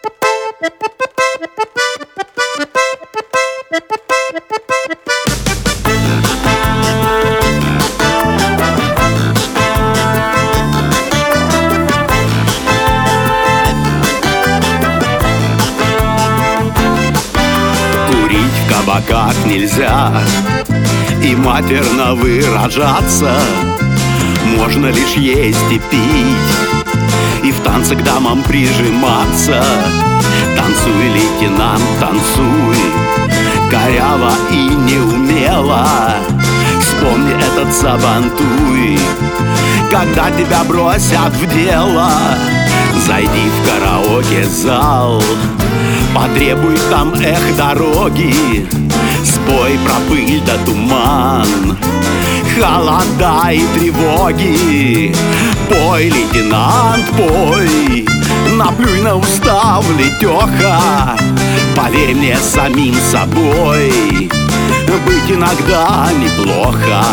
Курить в кабаках нельзя и матерно выражаться. Можно лишь есть и пить, и в танце к дамам прижиматься. Танцуй, лейтенант, танцуй, коряво и неумело. Вспомни этот сабантуй, когда тебя бросят в дело. Зайди в караоке-зал, потребуй там эх дороги. Спой про пыль да туман, холода и тревоги. Пой, лейтенант, пой, наплюй на устав, летеха. Поверь мне самим собой, быть иногда неплохо.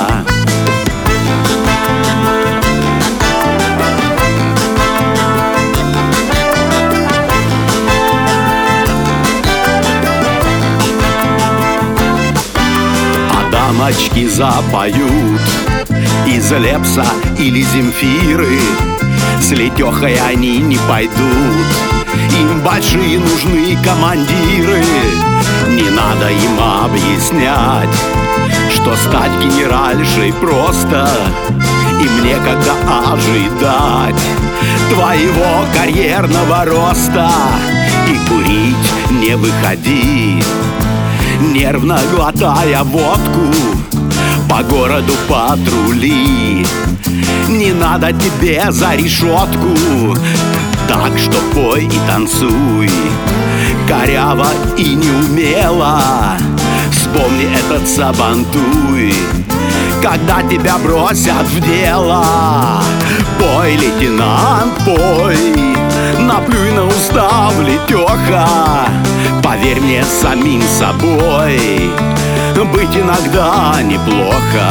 Дамочки запоют из Лепса или Земфиры. С летехой они не пойдут, им большие нужны командиры. Не надо им объяснять, что стать генеральшей просто. Им некогда ожидать твоего карьерного роста. И курить не выходи, нервно глотая водку, по городу патрули. Не надо тебе за решетку, так что пой и танцуй, коряво и неумело. Вспомни этот сабантуй, когда тебя бросят в дело. Пой, лейтенант, пой, наплюй на устав, летеха. Поверь мне самим собой, быть иногда неплохо.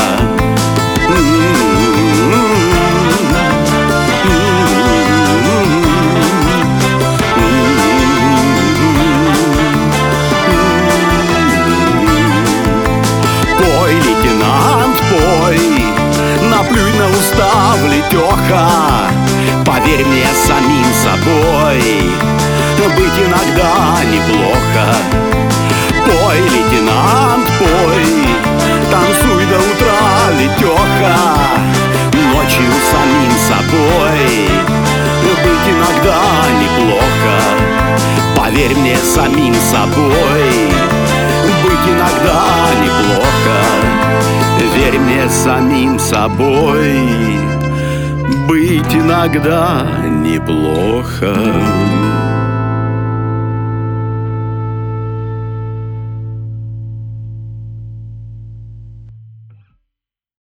Пой, лейтенант, пой, наплюй на устав, летеха. Поверь мне самим собой, быть иногда неплохо. Пой, лейтенант, пой, танцуй до утра, летеха. Ночью самим собой, быть иногда неплохо. Поверь мне самим собой, быть иногда неплохо. Верь мне самим собой, быть иногда неплохо.